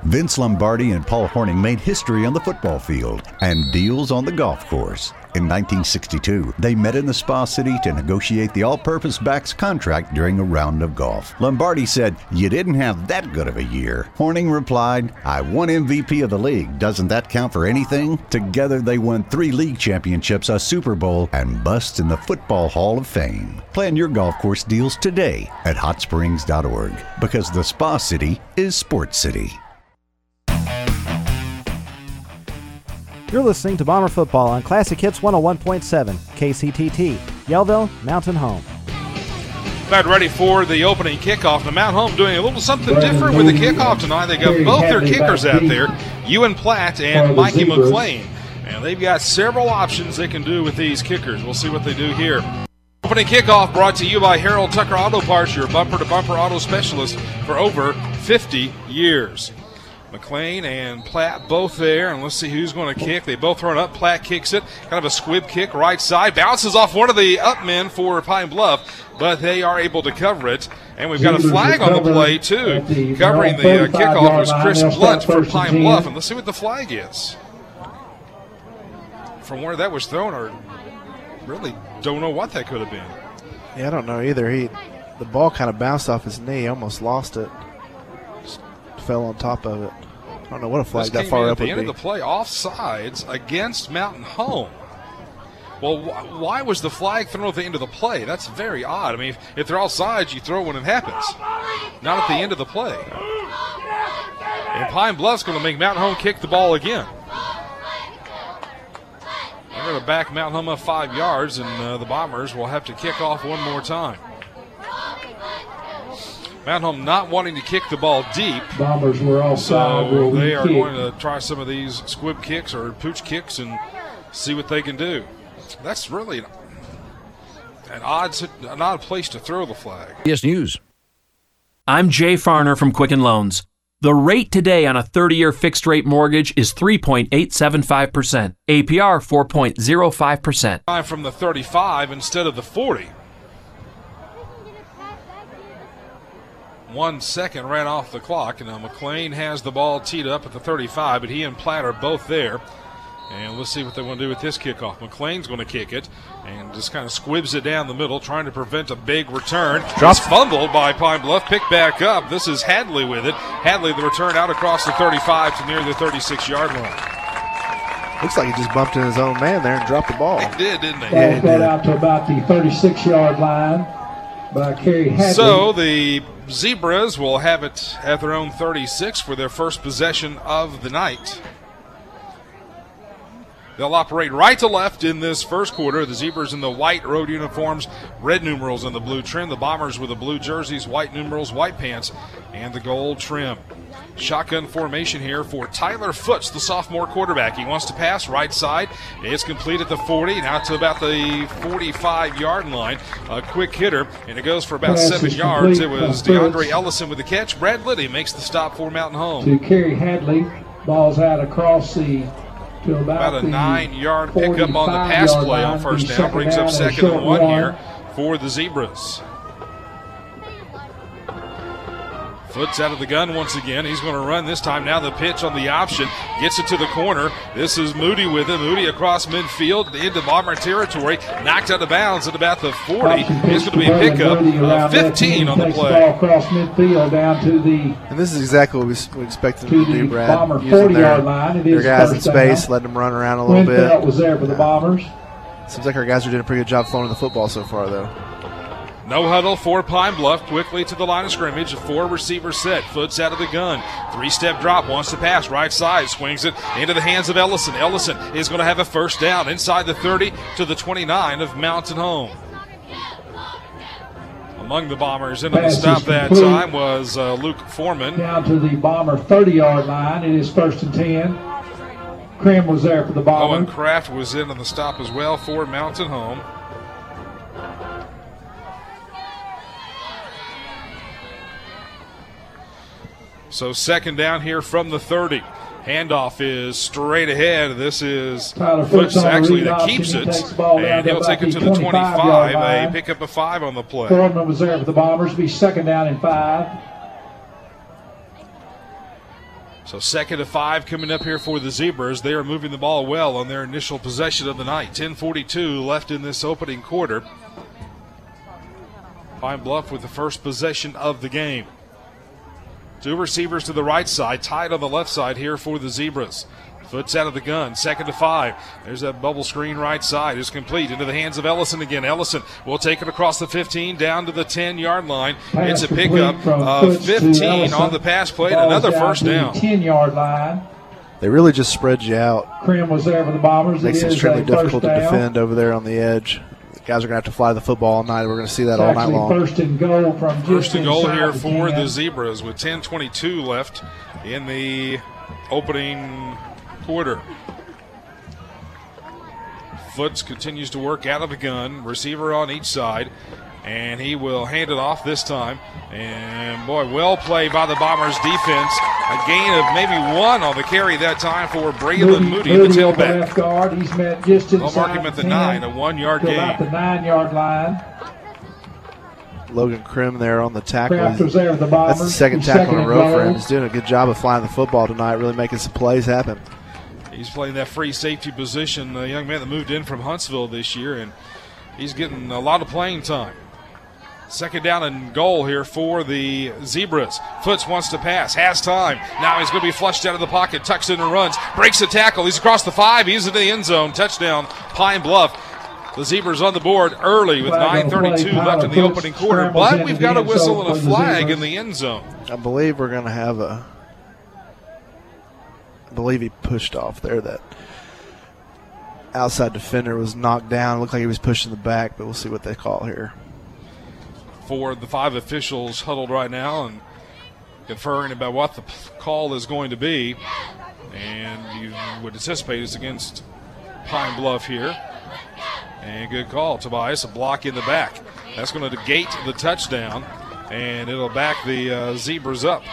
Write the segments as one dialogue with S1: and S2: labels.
S1: Vince Lombardi and Paul Hornung made history on the football field and deals on the golf course. In 1962, they met in the Spa City to negotiate the all-purpose backs contract during a round of golf. Lombardi said, "You didn't have that good of a year." Hornung replied, "I won MVP of the league. Doesn't that count for anything?" Together, they won 3 league championships, a Super Bowl, and busts in the Football Hall of Fame. Plan your golf course deals today at hotsprings.org, because the Spa City is Sports City.
S2: You're listening to Bomber Football on Classic Hits 101.7, KCTT, Yellville, Mountain Home.
S3: About ready for the opening kickoff. Now, Mount Home doing a little something different with the kickoff tonight. They got both their kickers out there, Ewan Platt and Mikey McLean. And they've got several options they can do with these kickers. We'll see what they do here. Opening kickoff brought to you by Harold Tucker Auto Parts, your bumper-to-bumper auto specialist for over 50 years. McLean and Platt both there, and let's see who's going to kick. They both throw it up. Platt kicks it. Kind of a squib kick right side. Bounces off one of the up men for Pine Bluff, but they are able to cover it. And we've got a flag on the play, too. Covering the kickoff was Chris Blunt for Pine Bluff. And let's see what the flag is. From where that was thrown, I really don't know what that could have been.
S4: Yeah, I don't know either. The ball kind of bounced off his knee, almost lost it. Just fell on top of it. I don't know what a flag that far up would be.
S3: At the end of the play, offsides against Mountain Home. Well, why was the flag thrown at the end of the play? That's very odd. I mean, if they're offsides, you throw when it happens, not at the end of the play. And Pine Bluff's going to make Mountain Home kick the ball again. They're going to back Mountain Home up 5 yards, and the Bombers will have to kick off one more time. Mountain Home not wanting to kick the ball deep.
S5: Bombers were offside.
S3: So they are going to try some of these squib kicks or pooch kicks and see what they can do. That's really an odd place to throw the flag.
S6: Yes, News.
S7: I'm Jay Farner from Quicken Loans. The rate today on a 30-year fixed-rate mortgage is 3.875%. APR 4.05%.
S3: Time from the 35 instead of the 40. 1 second ran off the clock, and now McLean has the ball teed up at the 35, but he and Platt are both there. And let's see what they want to do with this kickoff. McLean's going to kick it and just kind of squibs it down the middle, trying to prevent a big return. It's fumbled by Pine Bluff, picked back up. This is Hadley with it. Hadley, the return out across the 35 to near the 36-yard line.
S4: Looks like he just bumped in his own man there and dropped the ball.
S3: He did, didn't he?
S5: Ball got out to about the 36-yard line by Kerry Hadley.
S3: So the Zebras will have it at their own 36 for their first possession of the night. They'll operate right to left in this first quarter. The Zebras in the white road uniforms, red numerals in the blue trim. The Bombers with the blue jerseys, white numerals, white pants, and the gold trim. Shotgun formation here for Tyler Foots, the sophomore quarterback. He wants to pass right side. It's complete at the 40, now to about the 45-yard line. A quick hitter, and it goes for about 7 yards. It was DeAndre Ellison with the catch. Brad Liddy makes the stop for Mountain Home.
S5: To Kerry Hadley, ball's out across the to about
S3: a 9-yard pickup on the pass play on first down. Brings up second and 1 here for the Zebras. Foots out of the gun once again. He's going to run this time. Now the pitch on the option. Gets it to the corner. This is Moody with it. Moody across midfield into Bomber territory. Knocked out of bounds at about the 40. It's going to be a pickup of 15 on the play.
S5: Across midfield down to the.
S4: And this is exactly what we expected them to do, Brad.
S5: Bomber 40-yard line. It
S4: their
S5: is
S4: guys in space,
S5: down.
S4: letting them run around a little bit.
S5: Was there for the Bombers.
S4: Seems like our guys are doing a pretty good job throwing the football so far, though.
S3: No huddle for Pine Bluff. Quickly to the line of scrimmage. A 4-receiver set. Foots out of the gun. 3-step drop. Wants to pass. Right side. Swings it into the hands of Ellison. Ellison is going to have a first down inside the 30 to the 29 of Mountain Home. Among the Bombers into the stop that time was Luke Foreman.
S5: Down to the Bomber 30-yard line. It is first and 10. Krim was there for the Bomber.
S3: Owen Kraft was in on the stop as well for Mountain Home. So second down here from the 30. Handoff is straight ahead. This is Foots actually that keeps it. And he'll take it to the 25. A pickup of 5 on the play.
S5: Foreman was there for the Bombers. Be second down and 5.
S3: So 2nd and 5 coming up here for the Zebras. They are moving the ball well on their initial possession of the night. 10:42 left in this opening quarter. Pine Bluff with the first possession of the game. 2 receivers to the right side, tied on the left side here for the Zebras. Foots out of the gun, 2nd and 5. There's that bubble screen right side. It's complete into the hands of Ellison again. Ellison will take it across the 15 down to the 10-yard line. It's a pickup of 15 on the pass play and another first down.
S5: 10-yard line.
S4: They really just spread you out.
S5: Krim was there for the Bombers.
S4: Makes it extremely difficult to defend over there on the edge. The guys are going to have to fly the football all night. We're going to see that all night long.
S5: First and goal from
S3: First and goal here for the Zebras with 10:22 left in the opening quarter. Foots continues to work out of the gun. Receiver on each side. And he will hand it off this time. And, boy, well played by the Bombers defense. A gain of maybe 1 on the carry that time for Braylon Moody, the tailback.
S5: Left guard. He's met just inside.
S3: They'll mark him at the 9, a 1-yard gain.
S5: About the 9-yard line.
S4: Logan Krim there on the tackle.
S5: There, the
S4: That's the second tackle in a row for him. He's doing a good job of flying the football tonight, really making some plays happen.
S3: He's playing that free safety position, a young man that moved in from Huntsville this year, and he's getting a lot of playing time. 2nd down and goal here for the Zebras. Foots wants to pass, has time. Now he's going to be flushed out of the pocket, tucks in and runs, breaks a tackle. He's across the 5, he's into the end zone. Touchdown, Pine Bluff. The Zebras on the board early with 9:32 left in the opening quarter, but we've got a whistle and a flag in the end zone.
S4: I believe we're going to have I believe he pushed off there. That outside defender was knocked down. Looked like he was pushing the back, but we'll see what they call here.
S3: For the 5 officials huddled right now and conferring about what the call is going to be. And you would anticipate it's against Pine Bluff here. And good call, Tobias, a block in the back. That's going to negate the touchdown, and it'll back the Zebras up.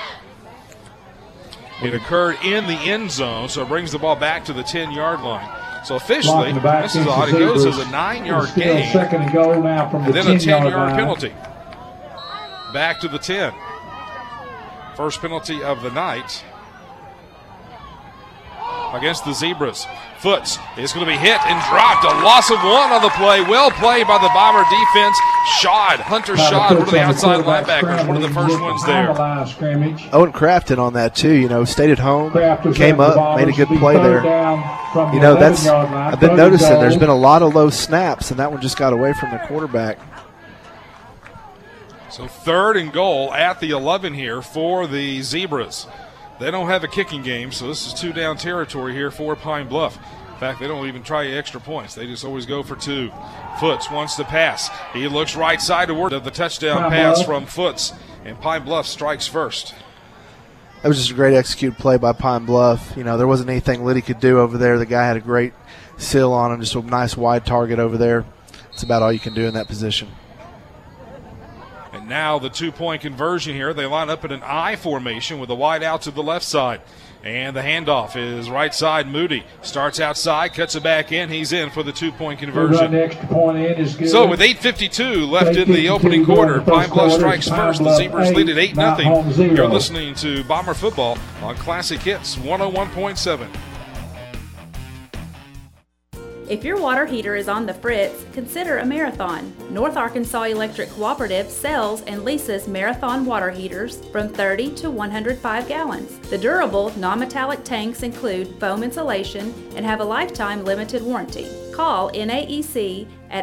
S3: It occurred in the end zone, so it brings the ball back to the 10-yard line. So officially, this is odd. It goes as a 9-yard gain,
S5: 2nd and goal now from the
S3: and then a 10-yard
S5: line.
S3: penalty. Back to the 10. First penalty of the night against the Zebras. Foots is going to be hit and dropped. A loss of 1 on the play. Well played by the Bomber defense. Hunter Schad, one of the outside linebackers, one of the first ones there.
S4: Owen Crafton on that too. You know, stayed at home, came up, made a good play there. You know, I've been noticing there's been a lot of low snaps, and that one just got away from the quarterback.
S3: So 3rd and goal at the 11 here for the Zebras. They don't have a kicking game, so this is 2-down territory here for Pine Bluff. In fact, they don't even try extra points. They just always go for 2. Foots wants to pass. He looks right side toward the touchdown pass from Foots, and Pine Bluff strikes first.
S4: That was just a great executed play by Pine Bluff. You know, there wasn't anything Liddy could do over there. The guy had a great seal on him, just a nice wide target over there. It's about all you can do in that position.
S3: And now the 2-point conversion here. They line up in an I formation with a wide out to the left side. And the handoff is right side. Moody starts outside, cuts it back in. He's in for the 2-point conversion.
S5: Extra point in is good.
S3: So with 8:52 left in the opening quarter, Pine Bluff strikes first. The Zebras lead at 8-0. You're listening to Bomber Football on Classic Hits 101.7.
S6: If your water heater is on the fritz, consider a Marathon. North Arkansas Electric Cooperative sells and leases Marathon water heaters from 30 to 105 gallons. The durable, non-metallic tanks include foam insulation and have a lifetime limited warranty. Call NAEC at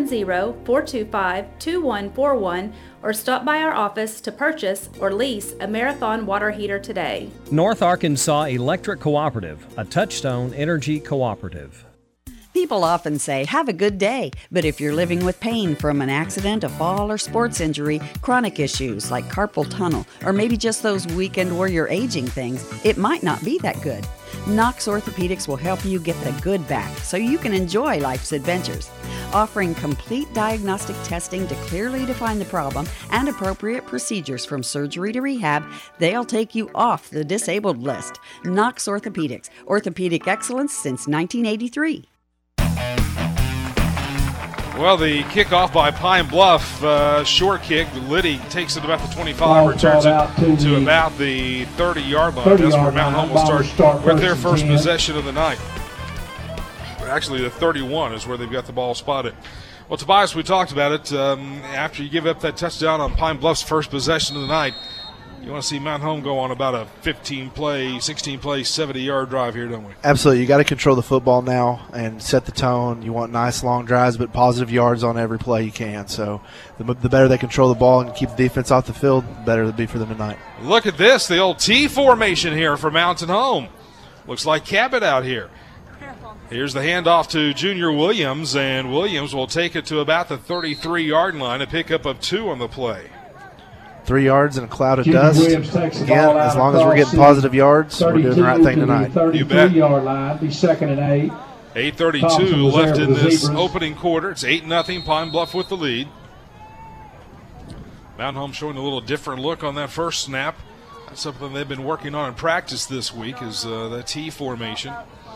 S6: 870-425-2141 or stop by our office to purchase or lease a Marathon water heater today.
S8: North Arkansas Electric Cooperative, a Touchstone Energy cooperative.
S9: People often say, have a good day, but if you're living with pain from an accident, a fall, or sports injury, chronic issues like carpal tunnel, or maybe just those weekend warrior aging things, it might not be that good. Knox Orthopedics will help you get the good back so you can enjoy life's adventures. Offering complete diagnostic testing to clearly define the problem and appropriate procedures from surgery to rehab, they'll take you off the disabled list. Knox Orthopedics, orthopedic excellence since 1983.
S3: Well, the kickoff by Pine Bluff, short kick. Liddy takes it about the 25, returns it to about the 30-yard line. That's where Mount Home will start with their first possession of the night. Actually, the 31 is where they've got the ball spotted. Well, Tobias, we talked about it. After you give up that touchdown on Pine Bluff's first possession of the night, you want to see Mount Home go on about a 15-play, 16-play, 70-yard drive here, don't we?
S4: Absolutely. You got to control the football now and set the tone. You want nice long drives, but positive yards on every play you can. So the better they control the ball and keep the defense off the field, the better it'll be for them tonight.
S3: Look at this, the old T formation here for Mountain Home. Looks like Cabot out here. Here's the handoff to Junior Williams, and Williams will take it to about the 33-yard line, a pickup of 2 on the play.
S4: 3 yards in a cloud of dust. Again, as long as we're getting positive yards, we're doing the right thing tonight.
S3: You bet.
S5: 33-yard line, be 2nd and 8.
S3: 8:32 left in this opening quarter. It's 8-0, Pine Bluff with the lead. Mountain Home showing a little different look on that first snap. That's something they've been working on in practice this week, is the T formation.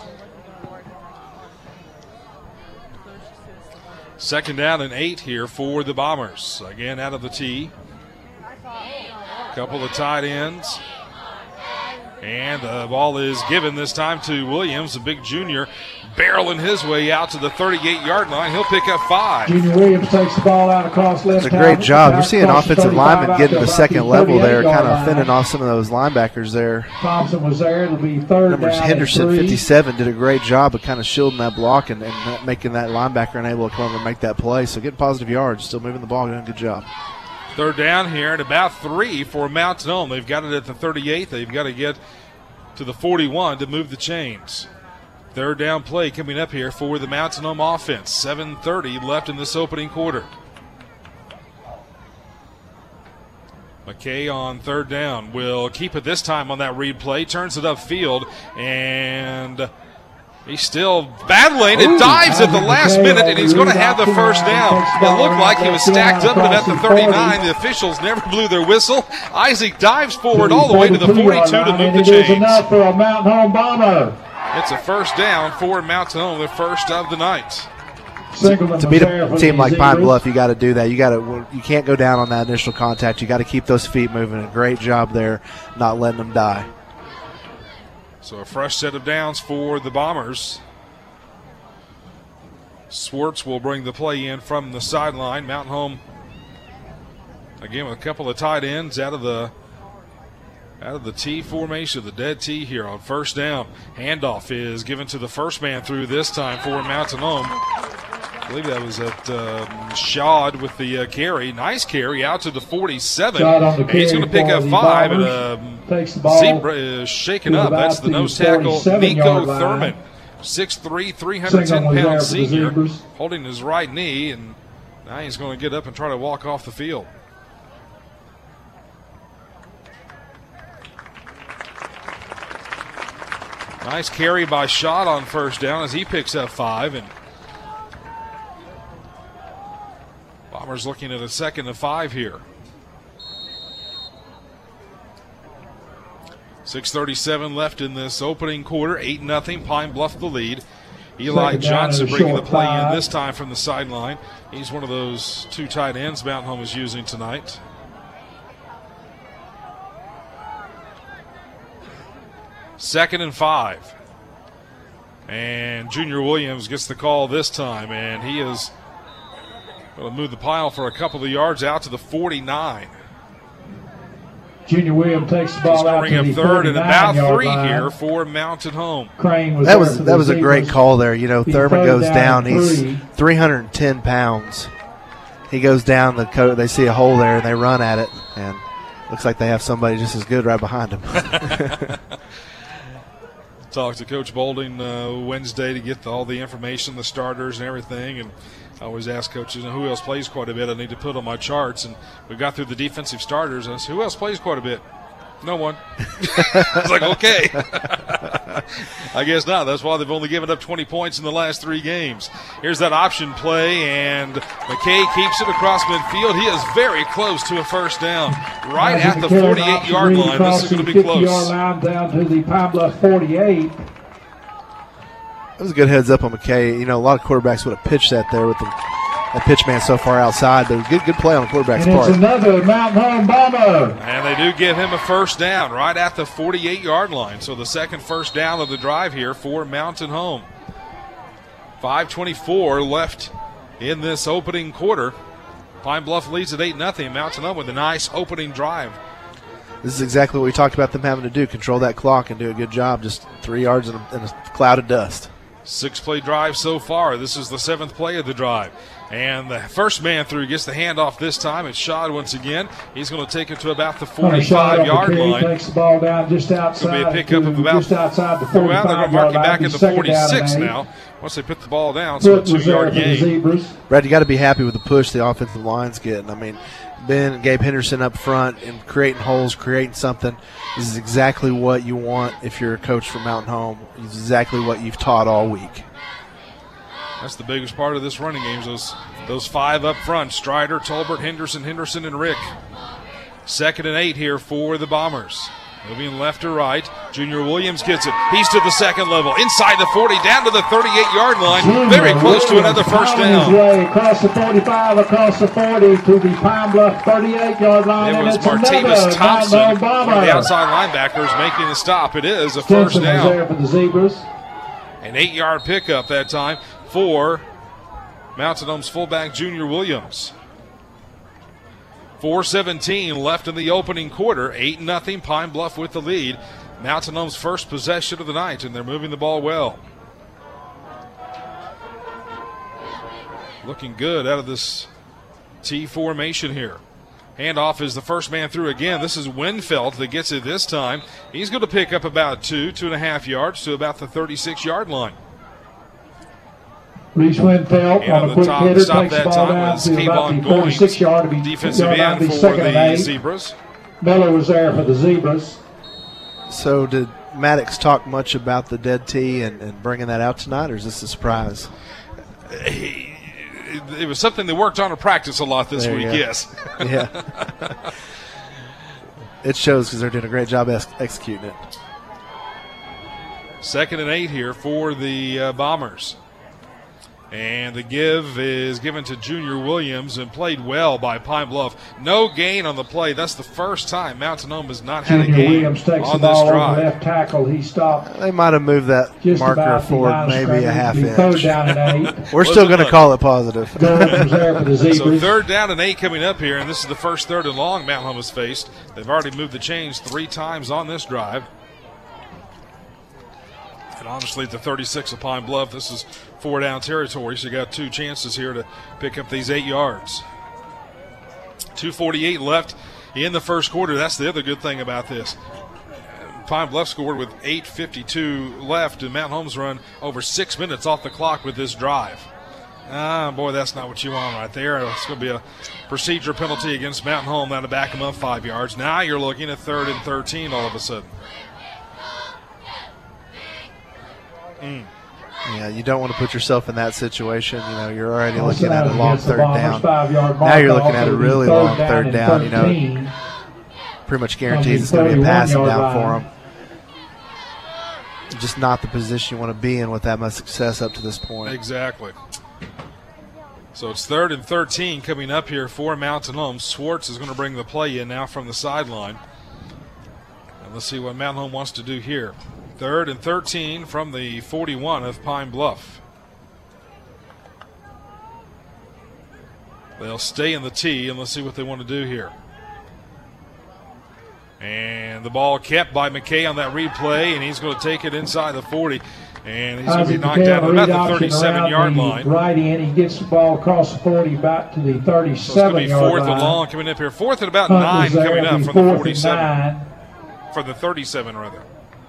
S3: 2nd down and 8 here for the Bombers. Again, out of the T. Couple of tight ends. And the ball is given this time to Williams, a big junior, barreling his way out to the 38-yard line. He'll pick up 5.
S5: Junior Williams takes the ball out across left.
S4: It's a great job. You're seeing offensive linemen getting to the second level there, kind of fending off some of those linebackers there.
S5: Thompson was there. It'll be 3rd
S4: Numbers
S5: down.
S4: Henderson, 57, did a great job of kind of shielding that block and making that linebacker unable to come over and make that play. So getting positive yards, still moving the ball, doing a good job.
S3: 3rd down here and about 3 for Mountain Home. They've got it at the 38. They've got to get to the 41 to move the chains. 3rd down play coming up here for the Mountain Home offense. 7:30 left in this opening quarter. McKay on 3rd down will keep it this time on that read play. Turns it upfield, and he's still battling. It dives at the last minute, and he's going to have the first down. It looked like he was stacked up at about the 39. The officials never blew their whistle. Isaac dives forward all the way to the 42 to move the chains.
S5: It is enough for a Mountain Home Bomber.
S3: It's a first down for Mountain Home, the first of the night.
S4: To beat a team like Pine Bluff, you got to do that. You can't go down on that initial contact. You got to keep those feet moving. A great job there, not letting them die.
S3: So a fresh set of downs for the Bombers. Swartz will bring the play in from the sideline. Mountain Home, again, with a couple of tight ends out of the T formation, the dead T here on 1st down. Handoff is given to the first man through this time for Mountain Home. I believe that was at Shad with the carry. Nice carry out to the 47. And he's going to pick up 5. And Zebra is shaken up. That's the nose tackle, Nico Thurman. 6'3", 310-pound senior, holding his right knee. And now he's going to get up and try to walk off the field. Nice carry by Shot on 1st down as he picks up 5. And Bombers looking at a 2nd and 5 here. 6:37 left in this opening quarter. 8-0, Pine Bluff the lead. Eli Johnson bringing the play in this time from the sideline. He's one of those 2 tight ends Mountain Home is using tonight. Second and 5. And Junior Williams gets the call this time, and he is going to move the pile for a couple of yards out to the 49.
S5: Junior Williams takes the ball out to the
S3: 3rd and about 3
S5: line.
S3: here for Mountain Home.
S4: That was a great call there. You know, Thurman goes down. He's 310 pounds. He goes down. They see a hole there, and they run at it. And looks like they have somebody just as good right behind him.
S3: Talked to Coach Boulding Wednesday to get all the information, the starters and everything. And I always ask coaches, who else plays quite a bit? I need to put on my charts. And we got through the defensive starters. And I said, who else plays quite a bit? No one. I was like, okay. I guess not. That's why they've only given up 20 points in the last 3 games. Here's that option play, and McKay keeps it across midfield. He is very close to a first down, right at the 48-yard line. This is going to be close.
S5: 50-yard line down to the Pine Bluff 48.
S4: That was a good heads up on McKay. You know, a lot of quarterbacks would have pitched that there with the that pitch man so far outside. But good play on the quarterback's
S5: and
S4: part.
S5: It's another Mountain Home Bomber.
S3: And they do give him a first down right at the 48-yard line. So the second first down of the drive here for Mountain Home. 5:24 left in this opening quarter. Pine Bluff leads at 8-0. Mountain Home with a nice opening drive.
S4: This is exactly what we talked about them having to do, control that clock and do a good job, just 3 yards in a cloud of dust.
S3: 6-play drive so far. This is the 7th play of the drive. And the first man through gets the handoff this time. It's Shad once again. He's going to take it to about the 45-yard line.
S5: Takes the ball down just outside.
S3: It's going to be a pickup of about
S5: just outside the 45-yard
S3: well, they're going to mark you back at the 46
S5: line.
S3: now. Once they put the ball down, so a 2-yard gain.
S4: Brad, you got to be happy with the push the offensive line's getting. I mean, Ben and Gabe Henderson up front and creating holes, creating something. This is exactly what you want if you're a coach for Mountain Home. It's exactly what you've taught all week.
S3: That's the biggest part of this running game, those 5 up front. Strider, Tolbert, Henderson, and Rick. 2nd and 8 here for the Bombers. Moving left to right. Junior Williams gets it. He's to the second level. Inside the 40, down to the 38-yard line. Very close to another first down.
S5: Across the 45, across the 40 to the Pine Bluff 38-yard line.
S3: It was Martavis Thompson, one of the outside linebackers, making the stop. It is a first down.
S5: There for the Zebras.
S3: An 8-yard pickup that time for Mountain Home's fullback Junior Williams. 4:17 left in the opening quarter. 8-0 Pine Bluff with the lead. Mountain Home's first possession of the night, and they're moving the ball well. Looking good out of this T formation here. Handoff is the first man through again. This is Winfeld that gets it this time. He's going to pick up about 2.5 yards to about the 36-yard line.
S5: Reese Winfeld on a quick hitter takes the ball down to about the 46-yard
S3: defensive end for the Zebras.
S5: Miller was there for the Zebras.
S4: So did Maddox talk much about the dead tee and bringing that out tonight, or is this a surprise?
S3: It was something they worked on in practice a lot this week, yes.
S4: Yeah. It shows because they're doing a great job executing it.
S3: 2nd and 8 here for the Bombers. And the give is given to Junior Williams and played well by Pine Bluff. No gain on the play. That's the first time Mountain Home has not had a gain
S5: Williams takes
S3: on
S5: the ball
S3: this drive.
S5: Over left tackle. He stopped.
S4: They might have moved that marker forward maybe a half inch.
S5: 3rd down and 8.
S4: We're still going to call it positive.
S5: Was there for the Zebras.
S3: So 3rd down and 8 coming up here, and this is the first 3rd and long Mountain Home has faced. They've already moved the chains 3 times on this drive. And obviously at the 36 of Pine Bluff, this is 4-down territory, so you got 2 chances here to pick up these 8 yards. 2:48 left in the first quarter. That's the other good thing about this. Pine Bluff scored with 8:52 left, and Mountain Home's run over 6 minutes off the clock with this drive. Boy, that's not what you want right there. It's going to be a procedure penalty against Mountain Home. That'll back them up 5 yards. Now you're looking at 3rd and 13 all of a sudden.
S4: Yeah, you don't want to put yourself in that situation. You know, you're already looking at a long 3rd down. Now you're looking at a really long 3rd down. You know, pretty much guarantees it's going to be a passing down for them. Just not the position you want to be in with that much success up to this point.
S3: Exactly. So it's 3rd and 13 coming up here for Mountain Home. Swartz is going to bring the play in now from the sideline. And let's see what Mountain Home wants to do here. 3rd and 13 from the 41 of Pine Bluff. They'll stay in the tee, and let's see what they want to do here. And the ball kept by McKay on that replay, and he's going to take it inside the 40. And he's going to be knocked down about the 37-yard line.
S5: Right in, he gets the ball across the 40 back to the 37-yard line. So it's going to be 4th and long
S3: coming up here. 4th and about 9 coming up from the 47. From the 37, rather.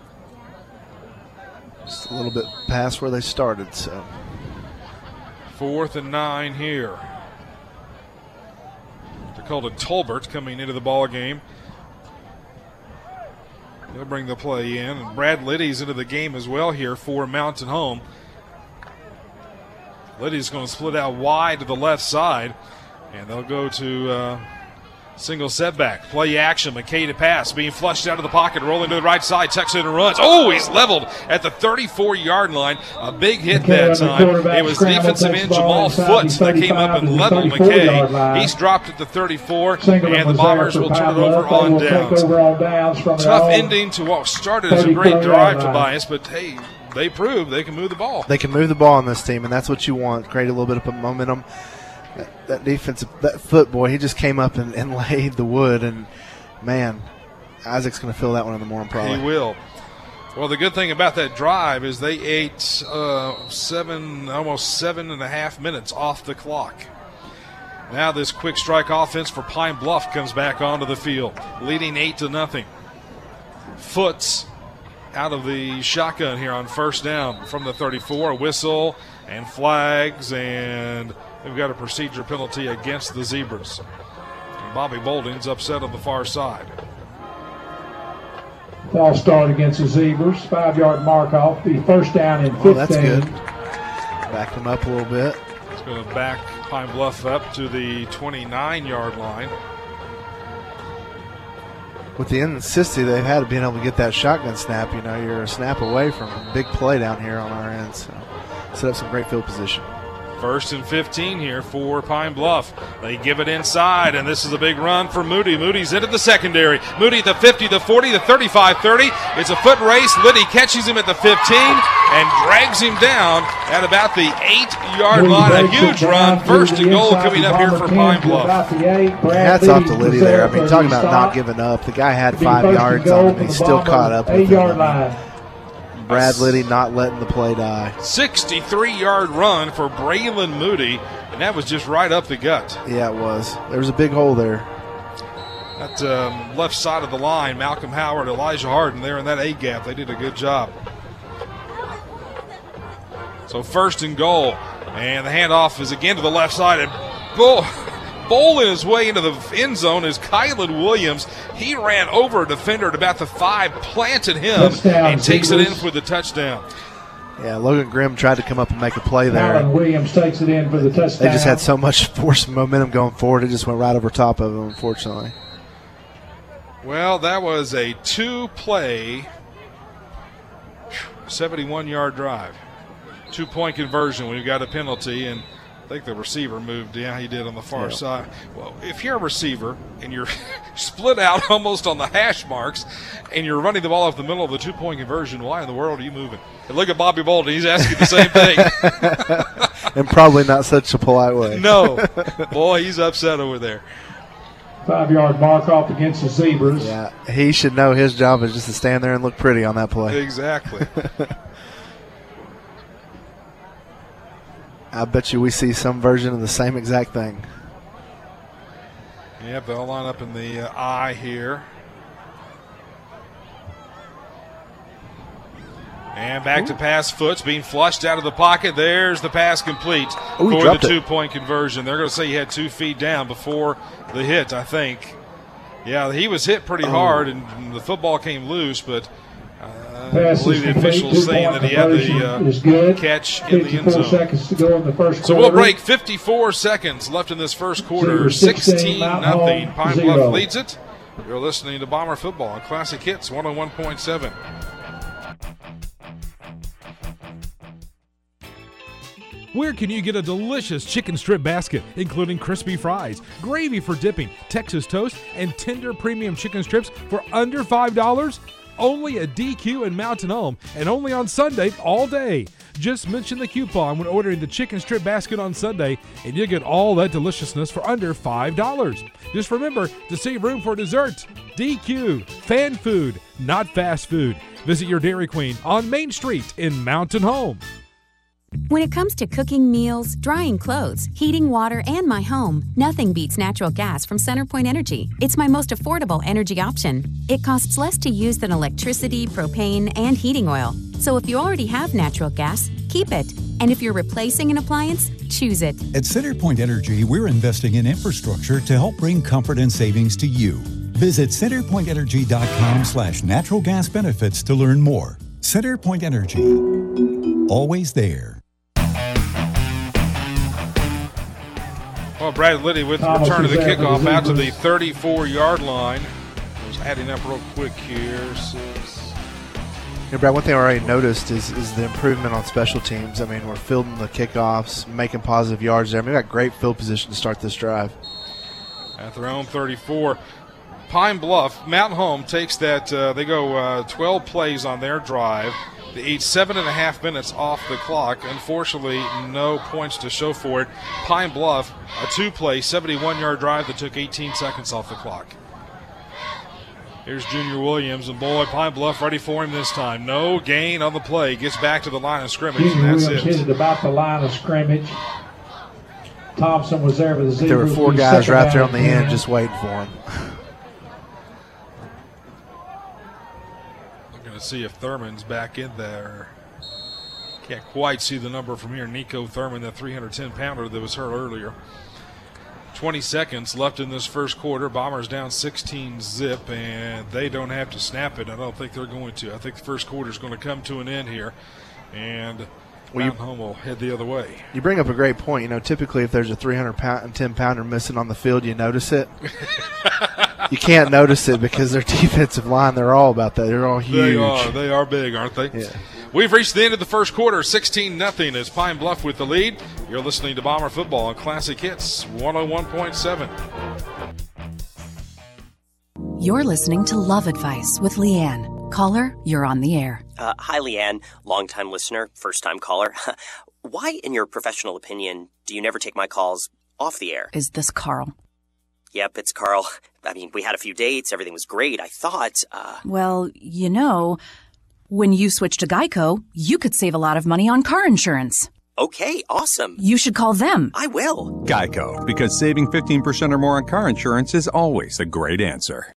S4: Just a little bit past where they started, so.
S3: 4th and 9 here. Dakota Tolbert coming into the ball game. He'll bring the play in, and Brad Liddy's into the game as well here for Mountain Home. Liddy's going to split out wide to the left side, and they'll go to Single setback, play action, McKay to pass, being flushed out of the pocket, rolling to the right side, tucks in and runs. Oh, he's leveled at the 34-yard line. A big hit that time. It was defensive end Jamal Foots that came up and leveled McKay. He's dropped at the 34, and the Bombers will turn it over on downs. Tough ending to what started as a great drive, Tobias, but hey, they proved they can move the ball.
S4: They can move the ball on this team, and that's what you want. Create a little bit of momentum. That defensive, that foot boy, he just came up and laid the wood, and man, Isaac's going to feel that one in the morning probably.
S3: He will. Well, the good thing about that drive is they ate almost 7.5 minutes off the clock. Now this quick strike offense for Pine Bluff comes back onto the field, leading 8-0. Foots out of the shotgun here on first down from the 34. A whistle and flags, and they've got a procedure penalty against the Zebras. And Bobby Bolding's upset on the far side.
S5: False start against the Zebras. 5-yard mark off. The first down and 15.
S4: Oh, that's good. Back them up a little bit.
S3: It's going to back Pine Bluff up to the 29-yard line.
S4: With the inconsistency they've had of being able to get that shotgun snap, you're a snap away from a big play down here on our end. So set up some great field position.
S3: 1st and 15 here for Pine Bluff. They give it inside, and this is a big run for Moody. Moody's into the secondary. Moody at the 50, the 40, the 35, 30. It's a foot race. Liddy catches him at the 15 and drags him down at about the 8-yard line. A huge run. 1st and goal coming up here for Pine Bluff.
S4: Hats off to Liddy there. I mean, talking about not giving up. The guy had 5 yards on him. He still caught up with him. Brad Liddy not letting the play die.
S3: 63-yard run for Braylon Moody, and that was just right up the gut.
S4: Yeah, it was. There was a big hole there.
S3: That left side of the line, Malcolm Howard, Elijah Harden there in that A-gap. They did a good job. So 1st and goal, and the handoff is again to the left side, and bowling his way into the end zone is Kylan Williams. He ran over a defender at about the 5, planted him, touchdown, and takes it in for the touchdown.
S4: Yeah, Logan Grimm tried to come up and make a play there.
S5: Kylan Williams takes it in for the touchdown.
S4: They just had so much force and momentum going forward, it just went right over top of them, unfortunately.
S3: Well, that was a 2-play, 71-yard drive. 2-point conversion when you got a penalty, and I think the receiver moved. Yeah, he did on the far side. Well, if you're a receiver and you're split out almost on the hash marks and you're running the ball off the middle of the 2-point conversion, why in the world are you moving? And look at Bobby Bolden. He's asking the same thing.
S4: And probably not such a polite way.
S3: No. Boy, he's upset over there.
S5: 5-yard mark off against the Zebras.
S4: Yeah, he should know his job is just to stand there and look pretty on that play.
S3: Exactly.
S4: I bet you we see some version of the same exact thing.
S3: Yep, they'll line up in the I here. And back to pass. Foots being flushed out of the pocket. There's the pass complete for the 2-point conversion. They're going to say he had 2 feet down before the hit, I think. Yeah, he was hit pretty hard, and the football came loose, but I believe the officials saying that he had the catch in the end zone.
S5: Seconds to go in the first
S3: so we'll break. 54 seconds left in this first quarter. 16-0. Pine Bluff leads it. You're listening to Bomber Football on Classic Hits 101.7.
S10: Where can you get a delicious chicken strip basket, including crispy fries, gravy for dipping, Texas toast, and tender premium chicken strips for under $5? Only at DQ and Mountain Home, and only on Sunday all day. Just mention the coupon when ordering the chicken strip basket on Sunday, and you'll get all that deliciousness for under $5. Just remember to save room for dessert. DQ, fan food, not fast food. Visit your Dairy Queen on Main Street in Mountain Home.
S11: When it comes to cooking meals, drying clothes, heating water, and my home, nothing beats natural gas from CenterPoint Energy. It's my most affordable energy option. It costs less to use than electricity, propane, and heating oil. So if you already have natural gas, keep it. And if you're replacing an appliance, choose it.
S12: At CenterPoint Energy, we're investing in infrastructure to help bring comfort and savings to you. Visit centerpointenergy.com/natural gas benefits to learn more. CenterPoint Energy. Always there.
S3: Well, Brad Liddy with the return of the kickoff out to the 34-yard line. Just adding up real quick here.
S4: Yeah, Brad, one thing I already noticed is the improvement on special teams. I mean, we're fielding the kickoffs, making positive yards there. I mean, we've got great field position to start this drive.
S3: At their own 34. Pine Bluff, Mountain Home takes that. They go 12 plays on their drive. They eat 7.5 minutes off the clock. Unfortunately, no points to show for it. Pine Bluff, a 2-play, 71-yard drive that took 18 seconds off the clock. Here's Junior Williams, and boy, Pine Bluff ready for him this time. No gain on the play. Gets back to the line of scrimmage,
S5: Junior
S3: and that's
S5: Williams
S3: it.
S5: hit it about the line of scrimmage. Thompson was there with the Zebras.
S4: There were 4 guys right there on the end just waiting for him.
S3: See if Thurman's back in there. Can't quite see the number from here. Nico Thurman, the 310-pounder that was hurt earlier. 20 seconds left in this first quarter. Bombers down 16-zip, and they don't have to snap it. I don't think they're going to. I think the first quarter is going to come to an end here, and Mountain Home will head the other way.
S4: You bring up a great point. You know, typically if there's a 310-pounder missing on the field, you notice it. You can't notice it because their defensive line, they're all about that. They're all huge.
S3: They are big, aren't they?
S4: Yeah.
S3: We've reached the end of the first quarter, 16-0 as Pine Bluff with the lead. You're listening to Bomber Football on Classic Hits 101.7.
S13: You're listening to Love Advice with Leanne. Caller, you're on the air.
S14: Hi, Leanne. Long-time listener, first-time caller. Why, in your professional opinion, do you never take my calls off the air?
S13: Is this Carl?
S14: Yep, it's Carl. I mean, we had a few dates. Everything was great. I thought,
S13: Well, you know, when you switch to Geico, you could save a lot of money on car insurance.
S14: Okay, awesome.
S13: You should call them.
S14: I will.
S15: Geico, because saving 15% or more on car insurance is always a great answer.